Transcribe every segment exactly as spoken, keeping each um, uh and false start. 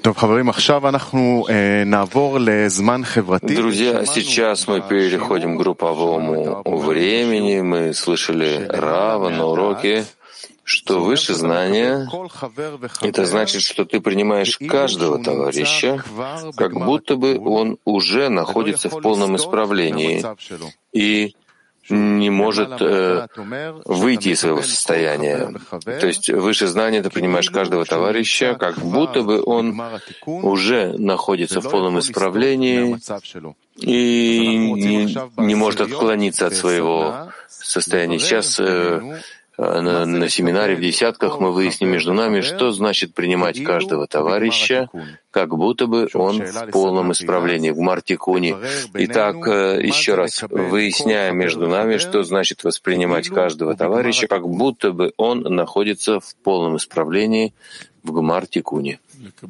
Друзья, сейчас мы переходим к групповому времени. Мы слышали Рава на уроке, что высшее знание — это значит, что ты принимаешь каждого товарища, как будто бы он уже находится в полном исправлении и не может э, выйти из своего состояния. То есть высшее знание ты принимаешь каждого товарища, как будто бы он уже находится в полном исправлении и не, не может отклониться от своего состояния. Сейчас э, на, на семинаре в десятках мы выясним между нами, что значит принимать каждого товарища, как будто бы он в полном исправлении, в Мартикуне. Итак, еще раз выясняем между нами, что значит воспринимать каждого товарища, как будто бы он находится в полном исправлении в Гмар-Тикуне.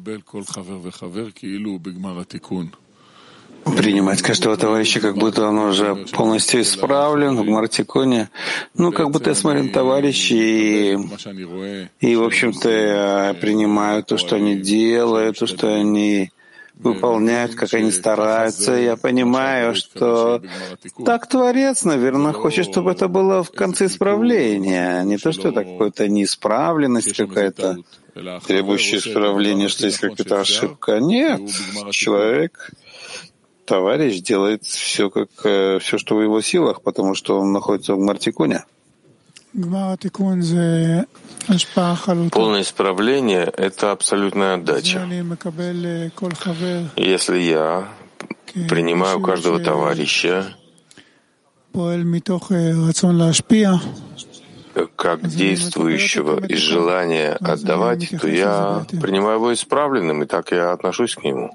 Принимать каждого товарища, как будто он уже полностью исправлен в Гмар-Тикуне. Ну, как будто я смотрю на товарищей и, и, в общем-то, я принимаю то, что они делают, то, что они выполняют, как они стараются. Я понимаю, что так Творец, наверное, хочет, чтобы это было в конце исправления. Не то, что это какая-то неисправленность какая-то, требующая исправления, что есть какая-то ошибка. Нет, человек... Товарищ делает все, как, все, что в его силах, потому что он находится в Гмар-Тикуне. Полное исправление — это абсолютная отдача. Если я принимаю каждого товарища как действующего из желания отдавать, то я принимаю его исправленным, и так я отношусь к нему.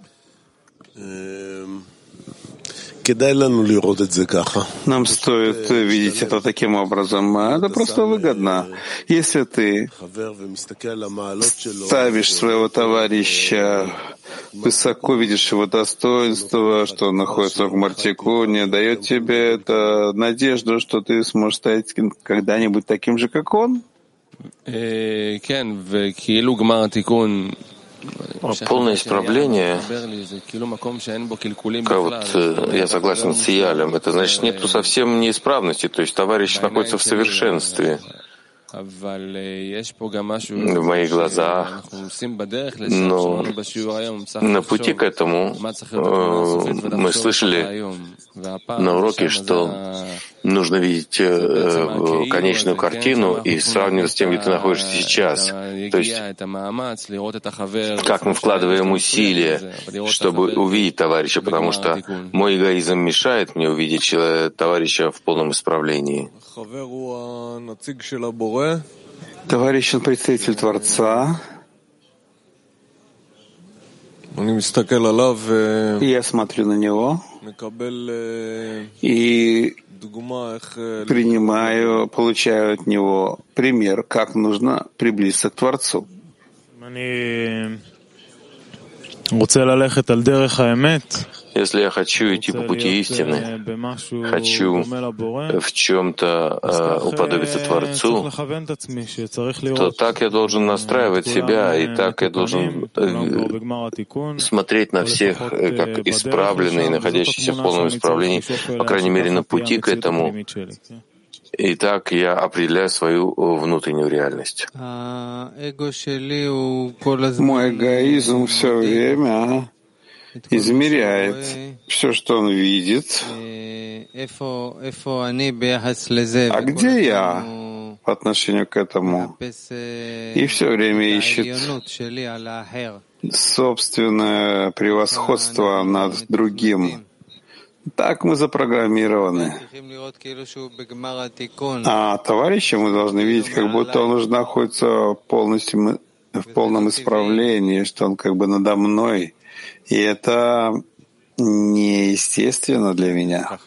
Нам стоит видеть это таким образом. Это просто выгодно. Если ты ставишь своего товарища высоко, видишь его достоинство, что он находится в Гмар-Тикуне, дает тебе это надежду, что ты сможешь стать когда-нибудь таким же, как он? Полное исправление, как вот я согласен с Иялем, это значит, нету совсем неисправности, то есть товарищ находится в совершенстве в моих глазах, но на пути к этому э, мы слышали на уроке, что нужно видеть э, конечную картину и сравнивать с тем, где ты находишься сейчас. То есть, как мы вкладываем усилия, чтобы увидеть товарища, потому что мой эгоизм мешает мне увидеть товарища в полном исправлении. Товарищ, он представитель Творца. Я смотрю на него и принимаю, получаю от него пример, как нужно приблизиться к Творцу. Если я хочу идти по пути истины, хочу в чем-то э, уподобиться Творцу, то так я должен настраивать себя, и так я должен э, смотреть на всех э, как исправленные, находящиеся в полном исправлении, по крайней мере, на пути к этому. И так я определяю свою внутреннюю реальность. Мой эгоизм все время измеряет все, что он видит. А где я по отношению к этому? И все время ищет собственное превосходство над другим. Так мы запрограммированы. А товарища мы должны видеть, как будто он уже находится полностью в полном исправлении, что он как бы надо мной. И это неестественно для меня.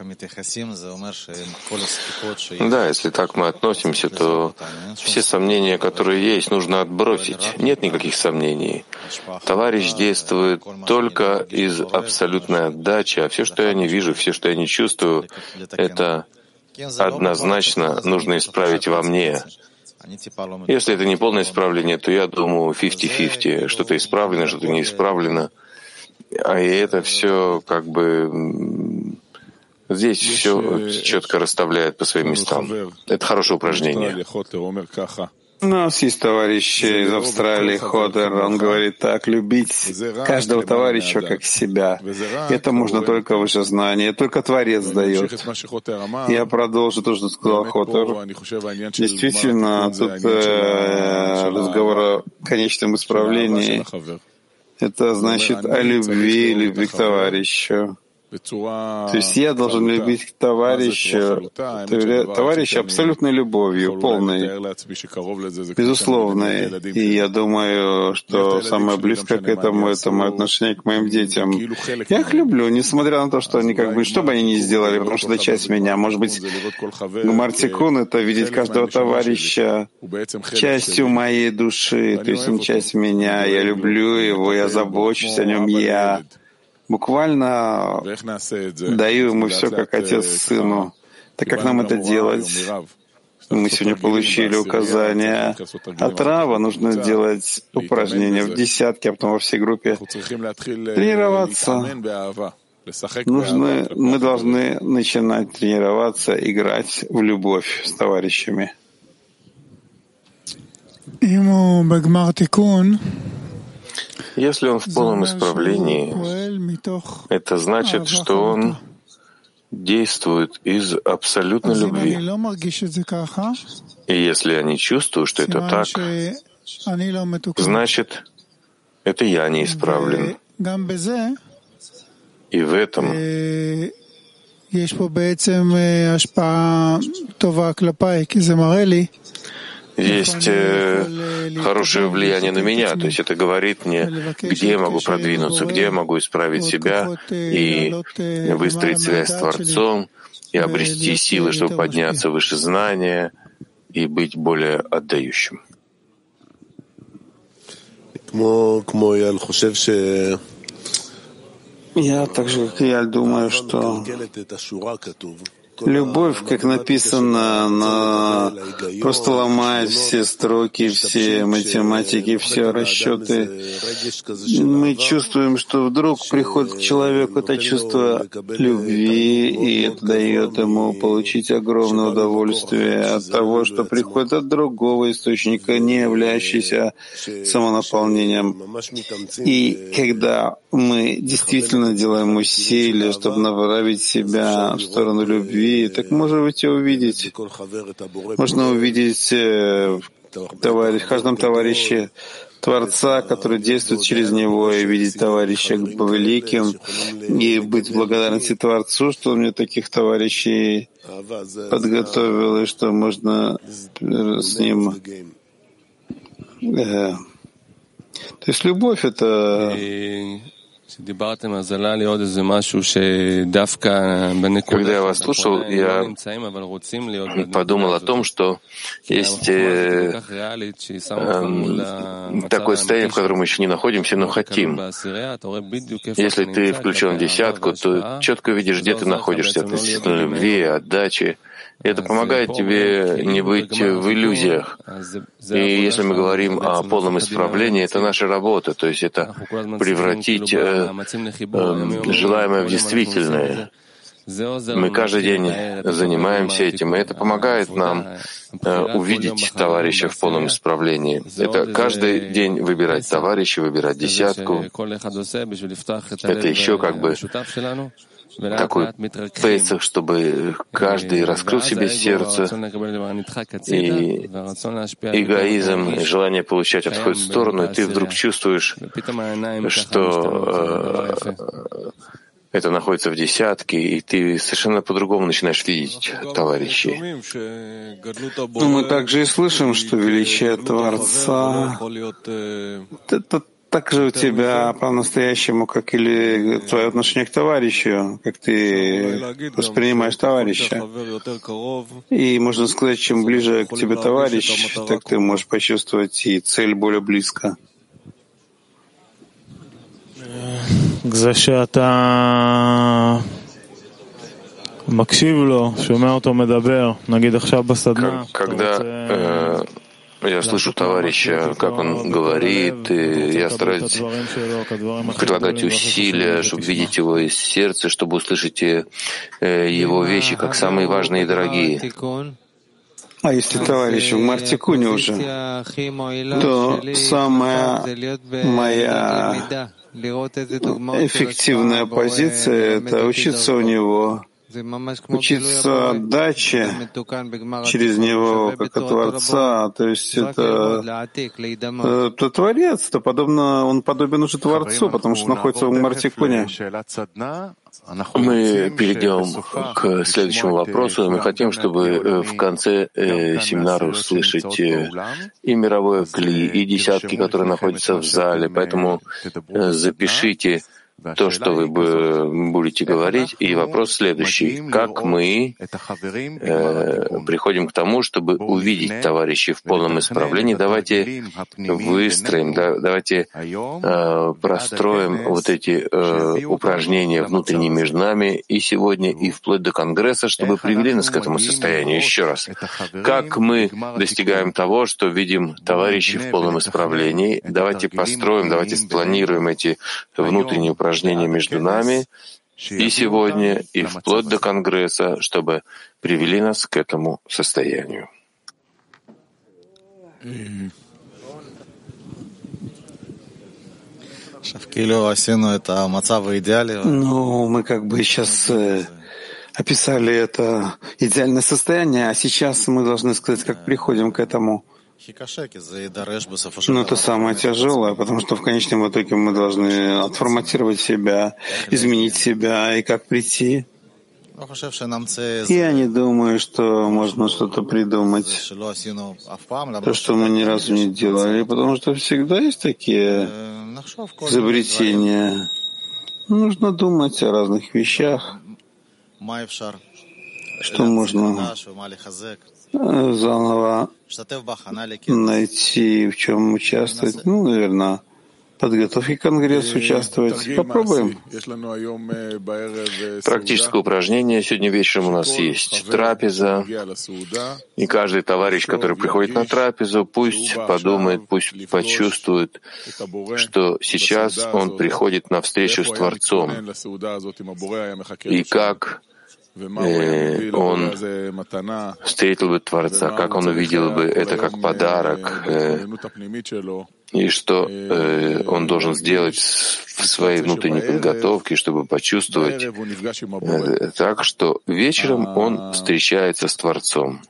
Да, если так мы относимся, то все сомнения, которые есть, нужно отбросить. Нет никаких сомнений. Товарищ действует только из абсолютной отдачи, а все, что я не вижу, все, что я не чувствую, это однозначно нужно исправить во мне. Если это не полное исправление, то я думаю фифти-фифти, что-то исправлено, что-то не исправлено. А и это все как бы здесь все четко расставляет по своим местам. Это хорошее упражнение. У нас есть товарищ из Австралии, Ходер, он говорит так: любить каждого товарища как себя. Это можно только выше знания, только Творец дает. Я продолжу то, что сказал Ходер. Действительно, тут э, разговор о конечном исправлении. Это значит о любви, любви к товарищу. То есть я должен любить товарища, товарища абсолютной любовью, полной, безусловной. И я думаю, что самое близкое к этому — это мое отношение к моим детям. Я их люблю, несмотря на то, что они как бы, что бы они ни сделали, потому что это часть меня. Может быть, Гмар-Тикун — это видеть каждого товарища частью моей души, то есть он часть меня. Я люблю его, я забочусь о нем, я буквально даю ему все, как отец сыну. Так как нам это делать? Мы сегодня получили указания от Рава, нужно делать упражнения в десятке, а потом во всей группе. Тренироваться. Нужны, мы должны начинать тренироваться, играть в любовь с товарищами. Если он в полном исправлении, это значит, что он действует из абсолютной любви. И если я не чувствую, что это так, значит, это я не исправлен. И в этом есть э, хорошее влияние на меня, то есть это говорит мне, где я могу продвинуться, где я могу исправить себя и выстроить связь с Творцом, и обрести силы, чтобы подняться выше знания и быть более отдающим. Я так же, как и я, думаю, что любовь, как написано, она просто ломает все строки, все математики, все расчеты. Мы чувствуем, что вдруг приходит к человеку это чувство любви, и это дает ему получить огромное удовольствие от того, что приходит от другого источника, не являющийся самонаполнением. И когда мы действительно делаем усилия, чтобы направить себя в сторону любви, так можно ведь увидеть, можно увидеть э, товарищ, в каждом товарище Творца, который действует через него, и видеть товарища великим, и быть в благодарности Творцу, что он мне таких товарищей подготовил, и что можно с ним... Э, то есть любовь — это... Когда я вас слушал, я подумал о том, что есть э, э, такое состояние, в котором мы еще не находимся, но хотим. Если ты включен в десятку, то четко видишь, где ты находишься относительно любви, отдачи. И это помогает тебе не быть в иллюзиях. И если мы говорим о полном исправлении, это наша работа, то есть это превратить э, э, желаемое в действительное. Мы каждый день занимаемся этим, и это помогает нам э, увидеть товарища в полном исправлении. Это каждый день выбирать товарища, выбирать десятку. Это еще как бы такой пейсах, чтобы каждый раскрыл себе сердце, и эгоизм, и желание получать отходит в сторону, и ты вдруг чувствуешь, что э, это находится в десятке, и ты совершенно по-другому начинаешь видеть товарищей. Но мы также и слышим, что величие Творца — это так же у тебя по-настоящему, как или твое отношение к товарищу, как ты воспринимаешь товарища. И можно сказать, чем ближе к тебе товарищ, так ты можешь почувствовать и цель более близко. Когда э, Я слышу товарища, как он говорит, и я стараюсь прилагать усилия, чтобы видеть его из сердца, чтобы услышать его вещи как самые важные и дорогие. А если товарищ в Мартикуне уже, то самая моя эффективная позиция — это учиться у него, учиться отдаче через него, как от Творца. То есть это, это Творец, то подобно, он подобен уже Творцу, потому что находится в Мартикуне. Мы перейдем к следующему вопросу. Мы хотим, чтобы в конце э, семинара услышать э, и мировое кли, и десятки, которые находятся в зале. Поэтому э, запишите то, что вы будете говорить. И вопрос следующий. Как мы э, приходим к тому, чтобы увидеть товарищей в полном исправлении? Давайте выстроим, да, давайте э, простроим вот эти э, упражнения внутренние между нами и сегодня, и вплоть до Конгресса, чтобы привели нас к этому состоянию. Еще раз. Как мы достигаем того, что видим товарищей в полном исправлении? Давайте построим, давайте спланируем эти внутренние упражнения упражнения между нами и сегодня, и вплоть до Конгресса, чтобы привели нас к этому состоянию. Ну, мы как бы сейчас э, описали это идеальное состояние, а сейчас мы должны сказать, как приходим к этому. Но это самое тяжелое, потому что в конечном итоге мы должны отформатировать себя, изменить себя, и как прийти. Я не думаю, что можно что-то придумать, то, что мы ни разу не делали, потому что всегда есть такие изобретения. Нужно думать о разных вещах, что можно заново найти, в чем участвовать. Ну, наверное, в подготовке к Конгрессу участвовать. Попробуем. Практическое упражнение. Сегодня вечером у нас есть трапеза. И каждый товарищ, который приходит на трапезу, пусть подумает, пусть почувствует, что сейчас он приходит на встречу с Творцом. И как он встретил бы Творца, как он увидел бы это как подарок, и что э, он должен сделать в своей внутренней подготовке, чтобы почувствовать э, так, что вечером он встречается с Творцом.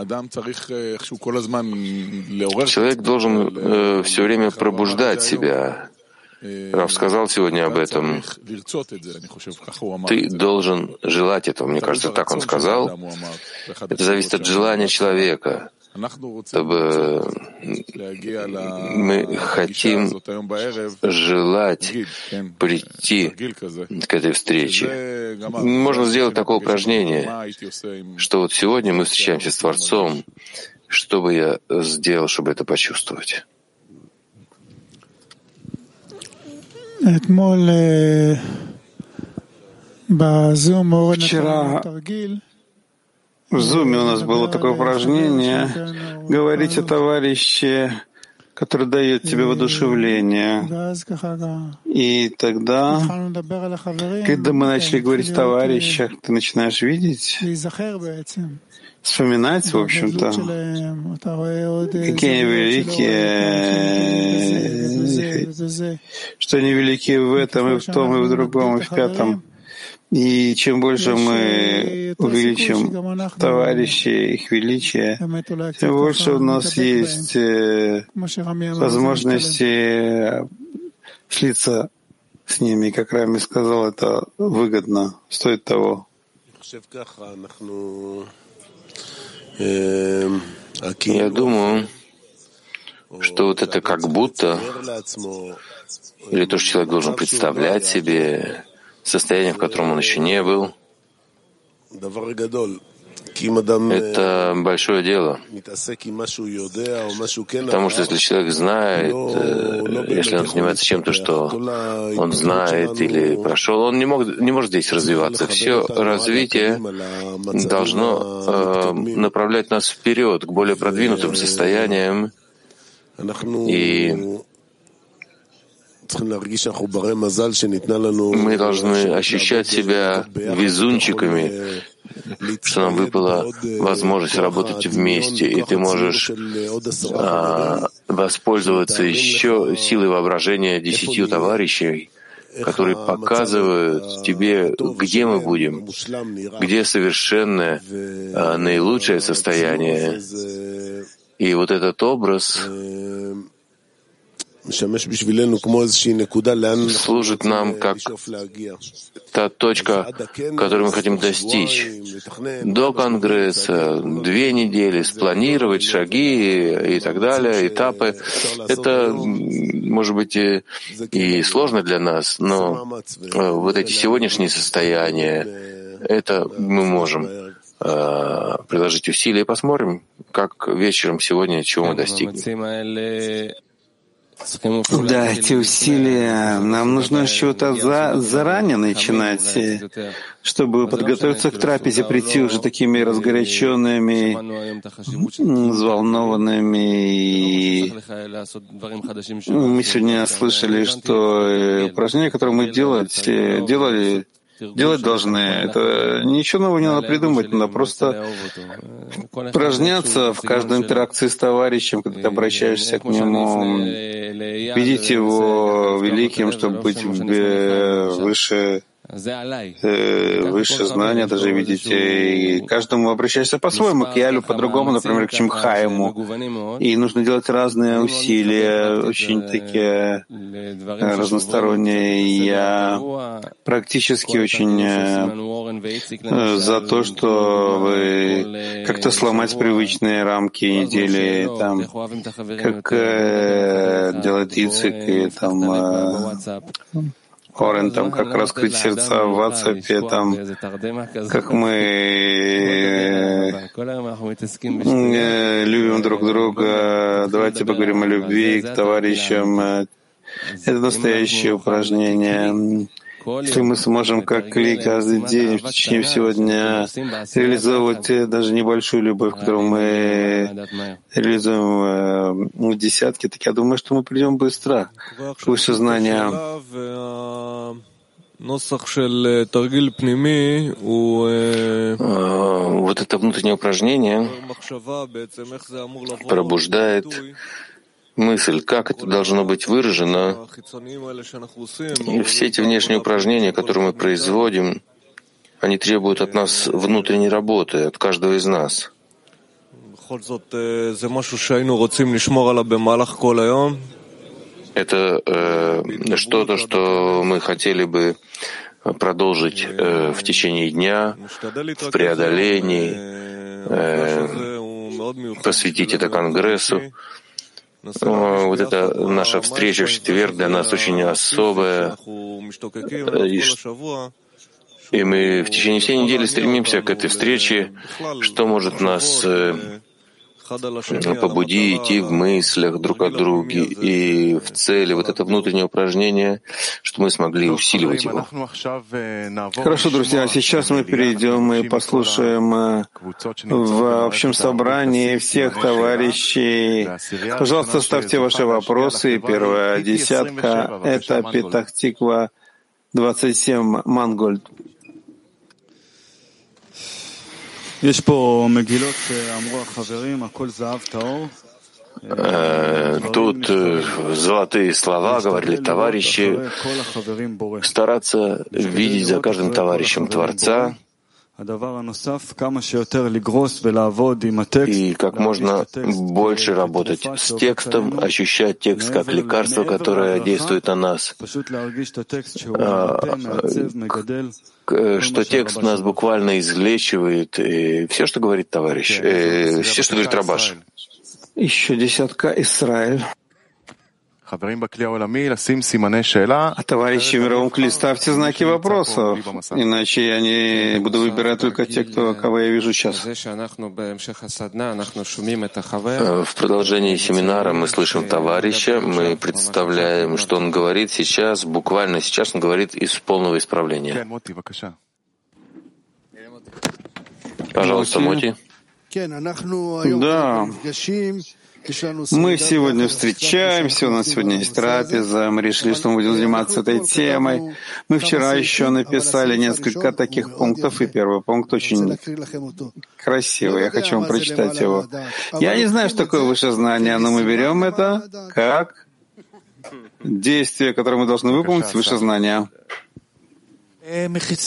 Человек должен э, все время пробуждать себя. Рав сказал сегодня об этом. Ты должен желать этого. Мне кажется, так он сказал. Это зависит от желания человека. Чтобы мы хотим желать прийти к этой встрече. Можно сделать такое упражнение, что вот сегодня мы встречаемся с Творцом. Что бы я сделал, чтобы это почувствовать? Вчера в Зуме у нас было такое упражнение говорить о товарище, который дает тебе воодушевление. И тогда, когда мы начали говорить о товарищах, ты начинаешь видеть, вспоминать, в общем-то, какие они великие, что они великие в этом, и в том, и в другом, и в пятом. И чем больше мы увеличим товарищей, их величие, тем больше у нас есть возможности слиться с ними. Как Рами сказал, это выгодно, стоит того. Я думаю, что вот это как будто, или то, что человек должен представлять себе, состояние, в котором он еще не был, это большое дело. Потому что если человек знает, если он занимается чем-то, что он знает или прошел, он не, мог, не может здесь развиваться. Все развитие должно э, направлять нас вперед, к более продвинутым состояниям, И мы должны ощущать себя везунчиками, что нам выпала возможность работать вместе, и ты можешь а, воспользоваться еще силой воображения десятью товарищей, которые показывают тебе, где мы будем, где совершенное, а, наилучшее состояние. И вот этот образ служит нам как та точка, которую мы хотим достичь. До Конгресса две недели спланировать шаги и так далее, этапы. Это, может быть, и, и сложно для нас, но вот эти сегодняшние состояния, это мы можем э, приложить усилия и посмотрим, как вечером сегодня, чего мы достигнем. Да, эти усилия, нам нужно с чего-то за, заранее начинать, чтобы подготовиться к трапезе, прийти уже такими разгоряченными, взволнованными. И мы сегодня слышали, что упражнения, которые мы делать, делали, делать должны, это ничего нового не надо придумать, надо просто упражняться в каждой интеракции с товарищем, когда ты обращаешься к нему, видеть его великим, чтобы быть выше, выше знания, даже видеть. И каждому обращаешься по-своему, к Ялю по-другому, например, к Чимхаему. И нужно делать разные усилия, очень такие разносторонние. И я практически очень за то, что вы как-то сломать привычные рамки недели, там, как э, делает Ицик, и там э, Орен, там, как раскрыть сердца в WhatsApp, там, как мы э, любим друг друга. Давайте поговорим о любви к товарищам. Это настоящее упражнение. Если мы сможем, как Кли, каждый день, в течение всего дня реализовывать даже небольшую любовь, которую мы реализуем в десятки, так я думаю, что мы придем быстро к выше знания. Вот это внутреннее упражнение пробуждает мысль, как это должно быть выражено. И все эти внешние упражнения, которые мы производим, они требуют от нас внутренней работы, от каждого из нас. Это э, что-то, что мы хотели бы продолжить э, в течение дня, в преодолении, э, посвятить это Конгрессу. Вот эта наша встреча в четверг для нас очень особая. И мы в течение всей недели стремимся к этой встрече, что может нас побудить идти в мыслях друг о друге и в цели, вот это внутреннее упражнение, что мы смогли усиливать его. Хорошо, друзья, сейчас мы перейдем и послушаем в общем собрании всех товарищей. Пожалуйста, ставьте ваши вопросы. Первая десятка — это Петах Тиква, двадцать семь, Мангольд. Тут золотые слова, говорили товарищи, стараться видеть за каждым товарищем Творца и как можно больше работать с текстом, ощущать текст как лекарство, которое действует на нас, что текст нас буквально излечивает, и все, что говорит товарищ, и все, что говорит Рабаш. Еще десятка, Израиль. А товарищи в мировом кле, ставьте знаки вопросов, иначе я не буду выбирать только те, кто, кого я вижу сейчас. В продолжении семинара мы слышим товарища, мы представляем, что он говорит сейчас, буквально сейчас он говорит из полного исправления. Пожалуйста, Моти. Да, Мы сегодня встречаемся, у нас сегодня есть трапеза, мы решили, что мы будем заниматься этой темой. Мы вчера еще написали несколько таких пунктов, и первый пункт очень красивый, я хочу вам прочитать его. Я не знаю, что такое высшее знание, но мы берем это как действие, которое мы должны выполнить с высшее знания. Из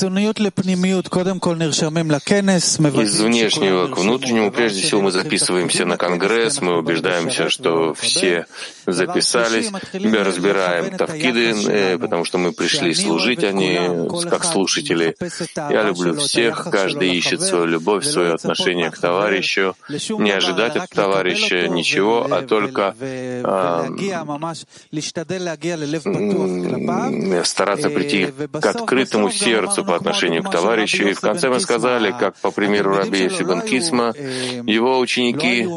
внешнего к внутреннему, прежде всего, мы записываемся на конгресс, мы убеждаемся, что все записались, мы разбираем тавкиды, потому что мы пришли служить, а не как слушатели. Я люблю всех, каждый ищет свою любовь, свое отношение к товарищу, не ожидать от товарища ничего, а только а, стараться прийти к открытому сердцу по отношению к товарищу. И в конце мы сказали, как по примеру раби Йоси бен Кисма, его ученики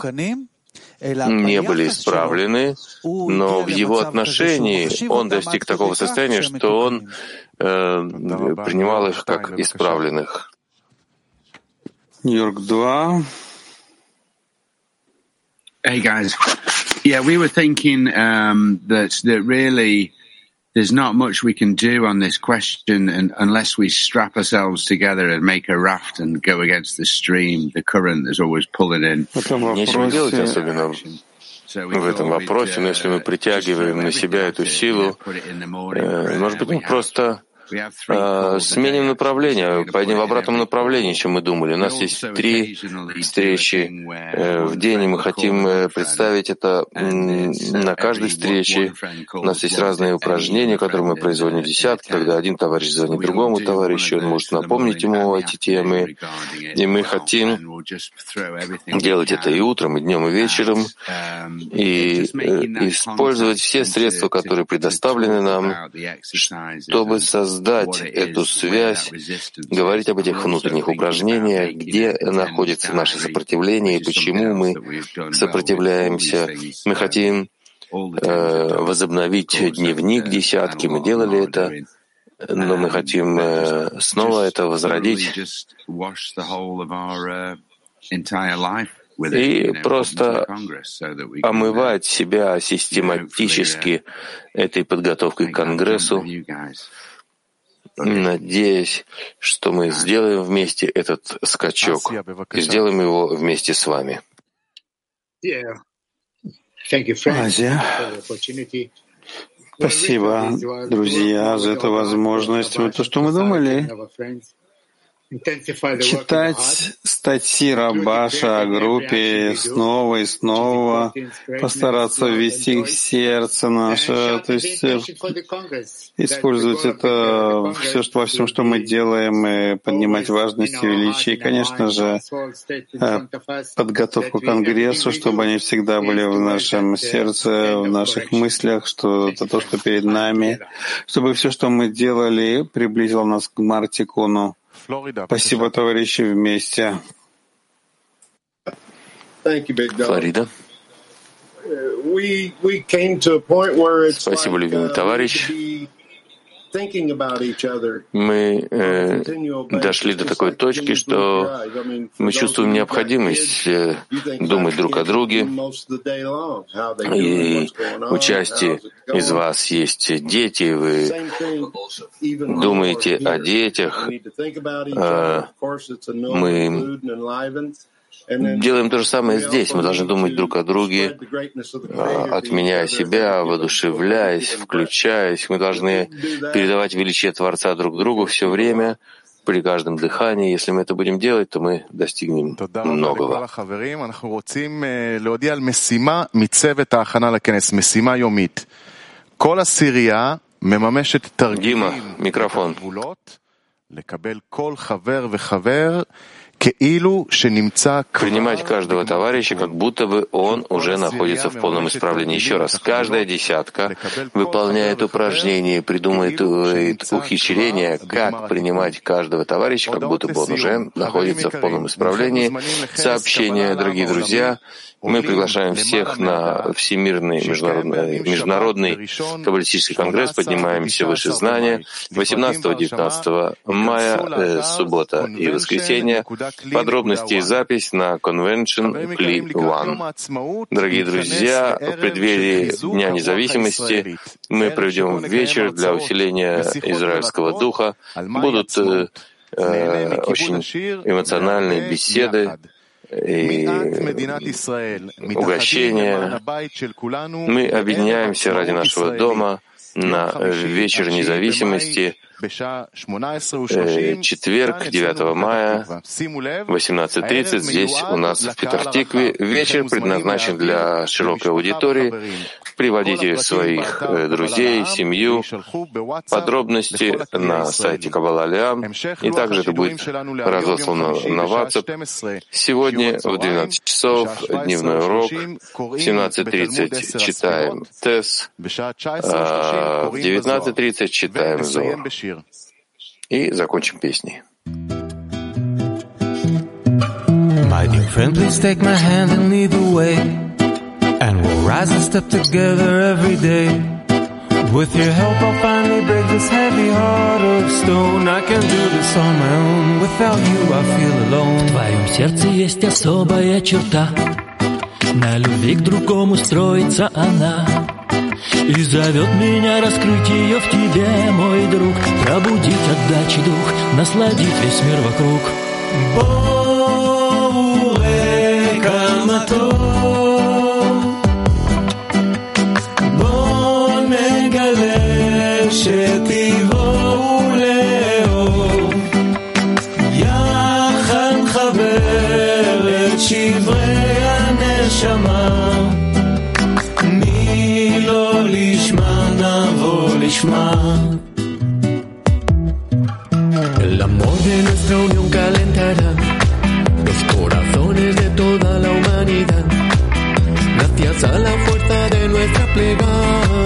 не были исправлены, но в его отношении он достиг такого состояния, что он э, принимал их как исправленных. Нью-Йорк два. Hey guys, yeah, we were thinking um, that that really there's not much we can do on this question and, unless we strap ourselves together and make a raft and go against the stream, the current is always pulling in. Нечего делать особенно в этом вопросе, но если мы притягиваем на себя эту силу, э, может быть, мы просто э, сменим направление, пойдем в обратном направлении, чем мы думали. У нас есть три встречи э, в день, и мы хотим представить это на каждой встрече. У нас есть разные упражнения, которые мы производим в десятке, когда один товарищ звонит другому товарищу, он может напомнить ему эти темы, и мы хотим делать это и утром, и днем, и вечером, и э, использовать все средства, которые предоставлены нам, чтобы создать Создать эту связь, говорить об этих внутренних упражнениях, где находится наше сопротивление и почему мы сопротивляемся. Мы хотим э, возобновить дневник десятки, мы делали это, но мы хотим э, снова это возродить и просто омывать себя систематически этой подготовкой к Конгрессу, надеясь, что мы сделаем вместе этот скачок и сделаем его вместе с вами. Азия. Спасибо, друзья, за эту возможность. Вот то, что мы думали, читать статьи Рабаша о группе снова и снова, постараться ввести их в сердце наше, то есть использовать это все, что, во всем, что мы делаем, и поднимать важность и величие, и, конечно же, подготовку к Конгрессу, чтобы они всегда были в нашем сердце, в наших мыслях, что это то, что перед нами, чтобы все, что мы делали, приблизило нас к Гмар-Тикуну. Спасибо, товарищи, вместе. Флорида. Спасибо, любимый товарищ. Мы э, дошли до такой точки, что мы чувствуем необходимость э, думать друг о друге. И у части из вас есть дети, вы думаете о детях. Э, мы делаем то же самое здесь. Мы должны думать друг о друге, отменяя себя, воодушевляясь, включаясь. Мы должны передавать величие Творца друг другу все время, при каждом дыхании. Если мы это будем делать, то мы достигнем многого. Дима, микрофон. Принимать каждого товарища, как будто бы он уже находится в полном исправлении. Еще раз, каждая десятка выполняет упражнение, придумывает ухищрения, как принимать каждого товарища, как будто бы он уже находится в полном исправлении. Сообщение, дорогие друзья. Мы приглашаем всех на Всемирный международный, международный каббалистический конгресс «Поднимаемся выше знания» восемнадцатого-девятнадцатого мая, э, суббота и воскресенье. Подробности и запись на Convention Кли One. Дорогие друзья, в преддверии Дня независимости мы проведем вечер для усиления израильского духа. Будут э, э, очень эмоциональные беседы и угощения. Мы объединяемся ради нашего дома на вечер независимости, четверг, девятого мая, восемнадцать тридцать, здесь у нас в Петах-Тикве. Вечер предназначен для широкой аудитории. Приводите своих друзей, семью. Подробности на сайте Каббала Леам. И также это будет разослано на WhatsApp. Сегодня в двенадцать часов дневной урок. В семнадцать тридцать читаем Тес. А в девятнадцать тридцать читаем Зоар. И закончим песней. My dear friend, please take my hand and lead the way, and we'll rise and step together every day. With your help I'll finally break this heavy heart of stone. I can't do this on my own. Without you I feel alone. В твоем сердце есть особая черта, на любви к другому строится она, и зовет меня раскрыть ее в тебе, мой друг, пробудить отдачи дух, насладить весь мир вокруг. Боуэ камато, бон мегале шетивоу лео, яхан חבר את שברי הנשמה. El amor de nuestra unión calentará los corazones de toda la humanidad, gracias a la fuerza de nuestra plegaria.